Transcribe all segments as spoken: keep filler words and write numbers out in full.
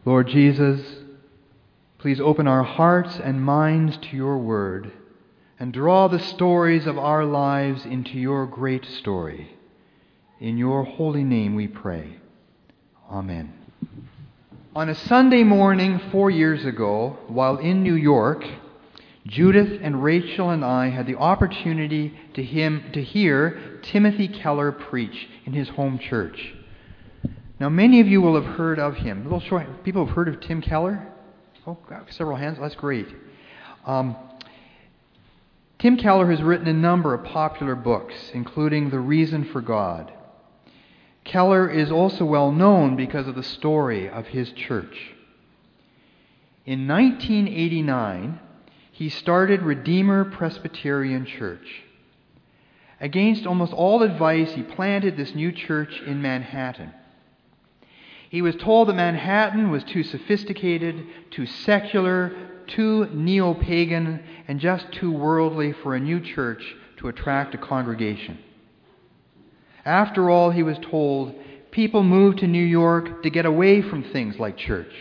Lord Jesus, please open our hearts and minds to your word and draw the stories of our lives into your great story. In your holy name we pray. Amen. On a Sunday morning four years ago, while in New York, Judith and Rachel and I had the opportunity to, him, to hear Timothy Keller preach in his home church. Now, many of you will have heard of him. A little short, people have heard of Tim Keller? Oh, got several hands. That's great. Um, Tim Keller has written a number of popular books, including The Reason for God. Keller is also well known because of the story of his church. In nineteen eighty-nine, he started Redeemer Presbyterian Church. Against almost all advice, he planted this new church in Manhattan. He was told that Manhattan was too sophisticated, too secular, too neo-pagan, and just too worldly for a new church to attract a congregation. After all, he was told, people moved to New York to get away from things like church.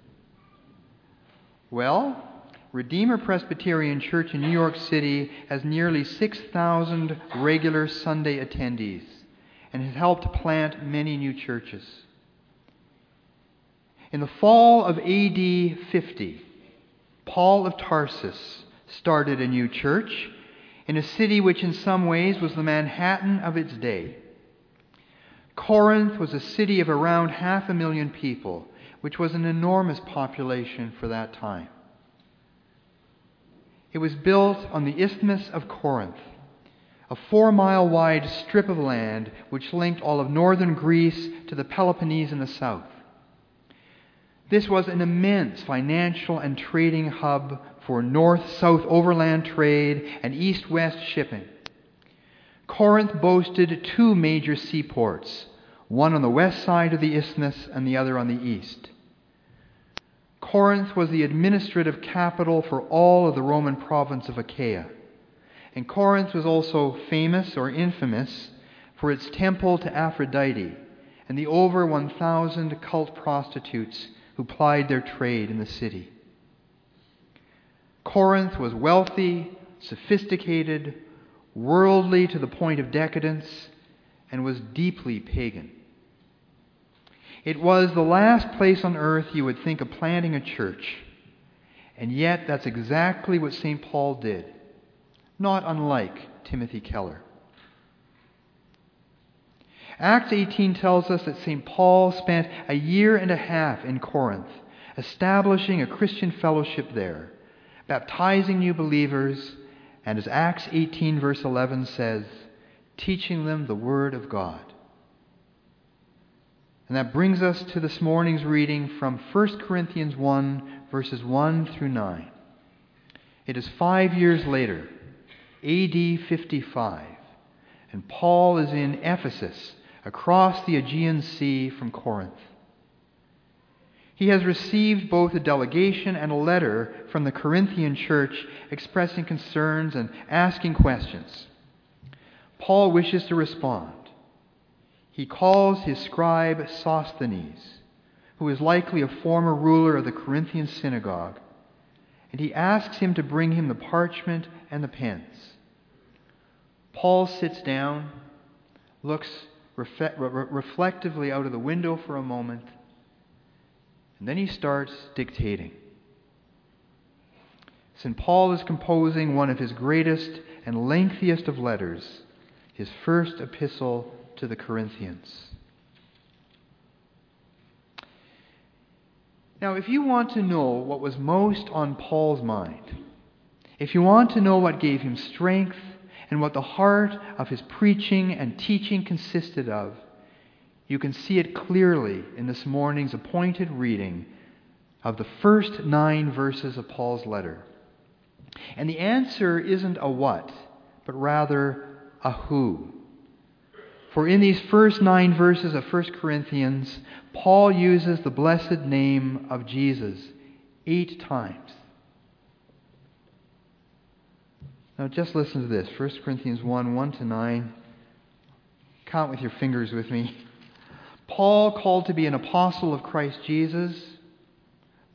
Well, Redeemer Presbyterian Church in New York City has nearly six thousand regular Sunday attendees and has helped plant many new churches. In the fall of A D fifty, Paul of Tarsus started a new church in a city which in some ways was the Manhattan of its day. Corinth was a city of around half a million people, which was an enormous population for that time. It was built on the Isthmus of Corinth, a four-mile-wide strip of land which linked all of northern Greece to the Peloponnese in the south. This was an immense financial and trading hub for north-south overland trade and east-west shipping. Corinth boasted two major seaports, one on the west side of the isthmus and the other on the east. Corinth was the administrative capital for all of the Roman province of Achaia. And Corinth was also famous or infamous for its temple to Aphrodite and the over one thousand cult prostitutes who plied their trade in the city. Corinth was wealthy, sophisticated, worldly to the point of decadence, and was deeply pagan. It was the last place on earth you would think of planting a church, and yet that's exactly what Saint Paul did, not unlike Timothy Keller. Acts eighteen tells us that Saint Paul spent a year and a half in Corinth, establishing a Christian fellowship there, baptizing new believers, and as Acts eighteen verse eleven says, teaching them the Word of God. And that brings us to this morning's reading from First Corinthians one, verses one through nine. It is five years later, A D fifty-five, and Paul is in Ephesus, across the Aegean Sea from Corinth. He has received both a delegation and a letter from the Corinthian church expressing concerns and asking questions. Paul wishes to respond. He calls his scribe Sosthenes, who is likely a former ruler of the Corinthian synagogue, and he asks him to bring him the parchment and the pens. Paul sits down, looks Ref- re- reflectively out of the window for a moment, and then he starts dictating. Saint Paul is composing one of his greatest and lengthiest of letters, his first epistle to the Corinthians. Now, if you want to know what was most on Paul's mind, if you want to know what gave him strength, and what the heart of his preaching and teaching consisted of, you can see it clearly in this morning's appointed reading of the first nine verses of Paul's letter. And the answer isn't a what, but rather a who. For in these first nine verses of First Corinthians, Paul uses the blessed name of Jesus eight times. Now just listen to this. First Corinthians one, one to nine. Count with your fingers with me. Paul, called to be an apostle of Christ Jesus,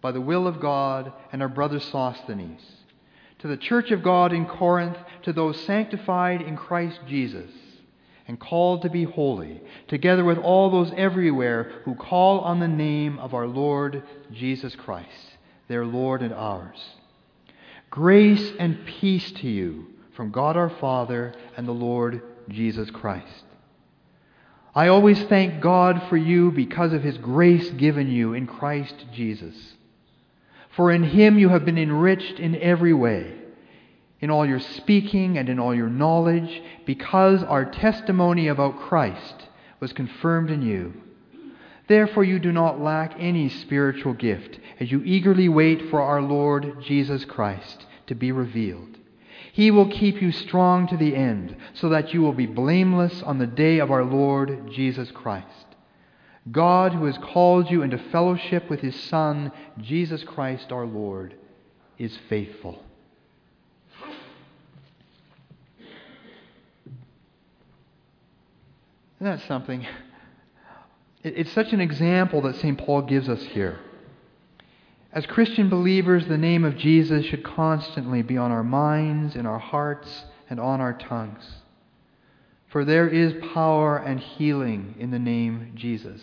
by the will of God, and our brother Sosthenes. To the church of God in Corinth, to those sanctified in Christ Jesus, and called to be holy, together with all those everywhere who call on the name of our Lord Jesus Christ, their Lord and ours. Grace and peace to you from God our Father and the Lord Jesus Christ. I always thank God for you because of His grace given you in Christ Jesus. For in Him you have been enriched in every way, in all your speaking and in all your knowledge, because our testimony about Christ was confirmed in you. Therefore you do not lack any spiritual gift, as you eagerly wait for our Lord Jesus Christ to be revealed. He will keep you strong to the end, so that you will be blameless on the day of our Lord Jesus Christ. God, who has called you into fellowship with His Son, Jesus Christ our Lord, is faithful. Isn't that something? It's such an example that Saint Paul gives us here. As Christian believers, the name of Jesus should constantly be on our minds, in our hearts, and on our tongues. For there is power and healing in the name Jesus.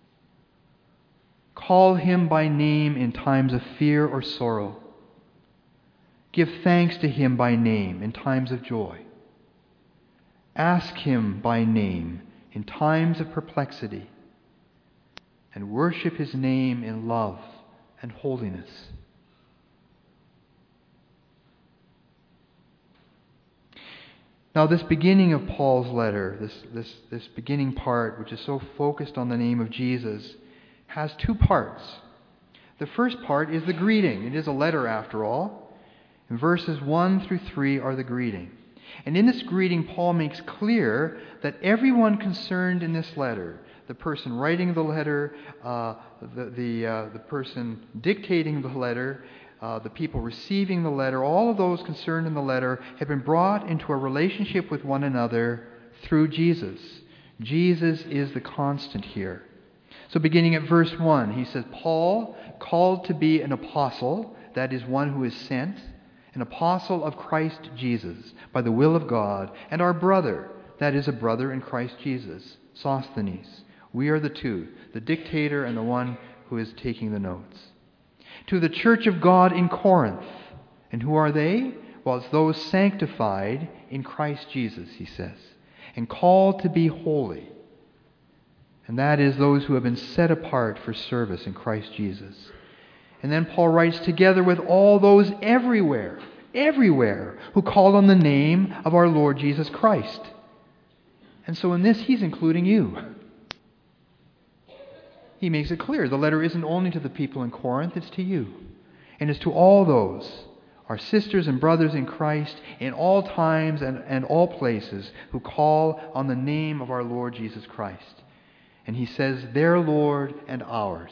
Call Him by name in times of fear or sorrow. Give thanks to Him by name in times of joy. Ask Him by name in times of perplexity, and worship His name in love and holiness. Now, this beginning of Paul's letter, this, this, this beginning part, which is so focused on the name of Jesus, has two parts. The first part is the greeting. It is a letter, after all. And verses one through three are the greeting. And in this greeting, Paul makes clear that everyone concerned in this letter, the person writing the letter, uh, the the, uh, the person dictating the letter, uh, the people receiving the letter, all of those concerned in the letter have been brought into a relationship with one another through Jesus. Jesus is the constant here. So beginning at verse one, he says, Paul, called to be an apostle, that is one who is sent, an apostle of Christ Jesus, by the will of God, and our brother, that is a brother in Christ Jesus, Sosthenes. We are the two, the dictator and the one who is taking the notes. To the church of God in Corinth. And who are they? Well, it's those sanctified in Christ Jesus, he says, and called to be holy. And that is those who have been set apart for service in Christ Jesus. And then Paul writes, together with all those everywhere, everywhere, who call on the name of our Lord Jesus Christ. And so in this, he's including you. He makes it clear the letter isn't only to the people in Corinth, it's to you. And it's to all those, our sisters and brothers in Christ, in all times and, and all places, who call on the name of our Lord Jesus Christ. And he says, their Lord and ours.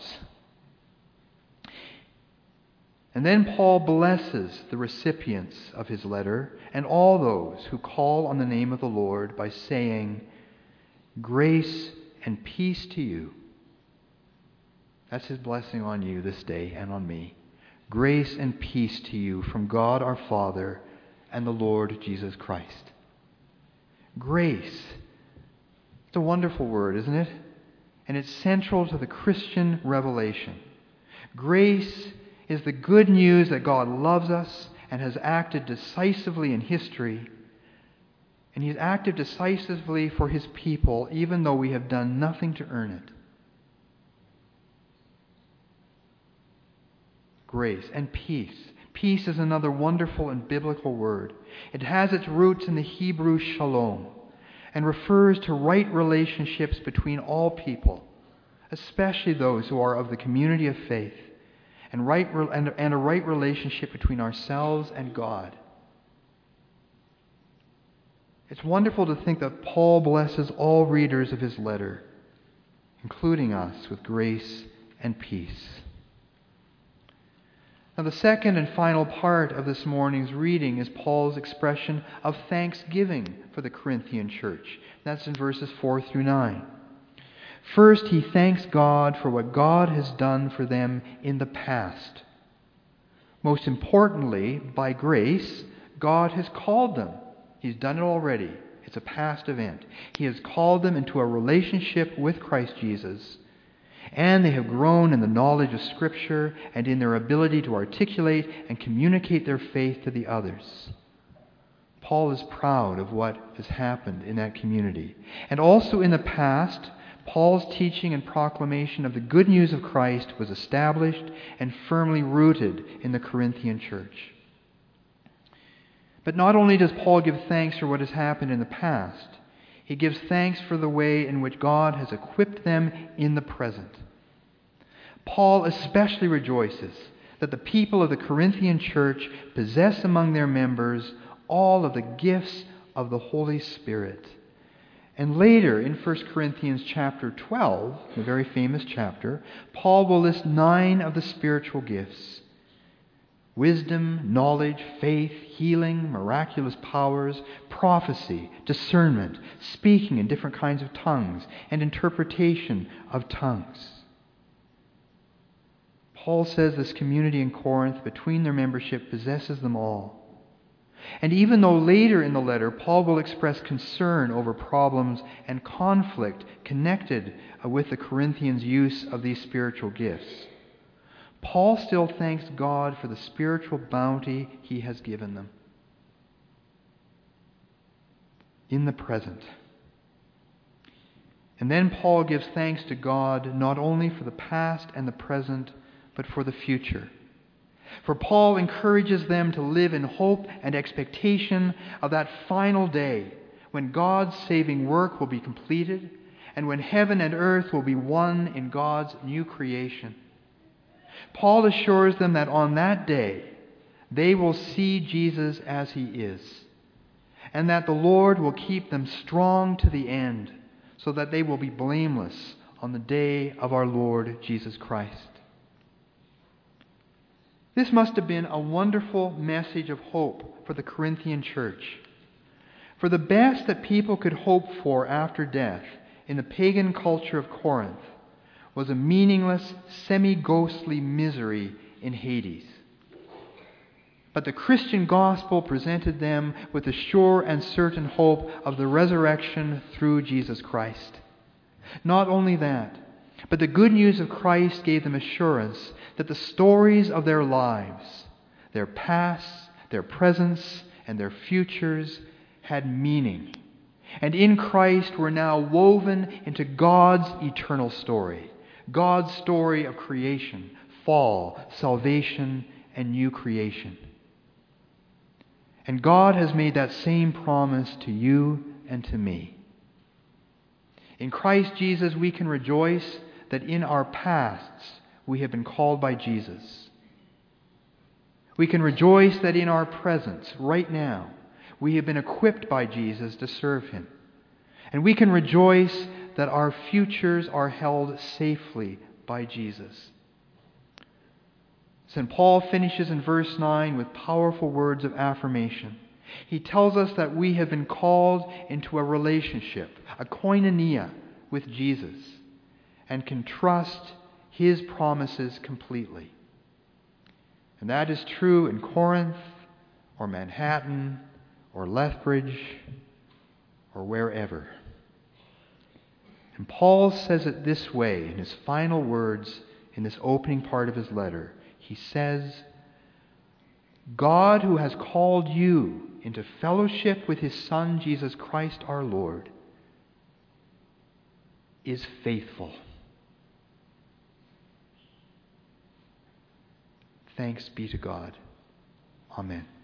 And then Paul blesses the recipients of his letter and all those who call on the name of the Lord by saying, grace and peace to you. That's his blessing on you this day and on me. Grace and peace to you from God our Father and the Lord Jesus Christ. Grace. It's a wonderful word, isn't it? And it's central to the Christian revelation. Grace is the good news that God loves us and has acted decisively in history. And He's acted decisively for His people, even though we have done nothing to earn it. Grace and peace. Peace is another wonderful and biblical word. It has its roots in the Hebrew shalom and refers to right relationships between all people, especially those who are of the community of faith, and, right, and, and a right relationship between ourselves and God. It's wonderful to think that Paul blesses all readers of his letter, including us, with grace and peace. Now, the second and final part of this morning's reading is Paul's expression of thanksgiving for the Corinthian church. That's in verses four through nine. First, he thanks God for what God has done for them in the past. Most importantly, by grace, God has called them. He's done it already. It's a past event. He has called them into a relationship with Christ Jesus, and they have grown in the knowledge of Scripture and in their ability to articulate and communicate their faith to the others. Paul is proud of what has happened in that community. And also in the past, Paul's teaching and proclamation of the good news of Christ was established and firmly rooted in the Corinthian church. But not only does Paul give thanks for what has happened in the past, he gives thanks for the way in which God has equipped them in the present. Paul especially rejoices that the people of the Corinthian church possess among their members all of the gifts of the Holy Spirit. And later in First Corinthians chapter twelve, the very famous chapter, Paul will list nine of the spiritual gifts: wisdom, knowledge, faith, healing, miraculous powers, prophecy, discernment, speaking in different kinds of tongues, and interpretation of tongues. Paul says this community in Corinth, between their membership, possesses them all. And even though later in the letter Paul will express concern over problems and conflict connected with the Corinthians' use of these spiritual gifts, Paul still thanks God for the spiritual bounty he has given them in the present. And then Paul gives thanks to God not only for the past and the present, but for the future. For Paul encourages them to live in hope and expectation of that final day when God's saving work will be completed and when heaven and earth will be one in God's new creation. Paul assures them that on that day they will see Jesus as he is, and that the Lord will keep them strong to the end so that they will be blameless on the day of our Lord Jesus Christ. This must have been a wonderful message of hope for the Corinthian church. For the best that people could hope for after death in the pagan culture of Corinth was a meaningless, semi-ghostly misery in Hades. But the Christian gospel presented them with the sure and certain hope of the resurrection through Jesus Christ. Not only that, but the good news of Christ gave them assurance that the stories of their lives, their pasts, their presents, and their futures had meaning, and in Christ were now woven into God's eternal story, God's story of creation, fall, salvation, and new creation. And God has made that same promise to you and to me. In Christ Jesus, we can rejoice that in our pasts we have been called by Jesus. We can rejoice that in our presence, right now, we have been equipped by Jesus to serve him. And we can rejoice that our futures are held safely by Jesus. Saint Paul finishes in verse nine with powerful words of affirmation. He tells us that we have been called into a relationship, a koinonia, with Jesus, and can trust his promises completely. And that is true in Corinth, or Manhattan, or Lethbridge, or wherever. And Paul says it this way in his final words in this opening part of his letter. He says, God, who has called you into fellowship with his Son, Jesus Christ our Lord, is faithful. Thanks be to God. Amen.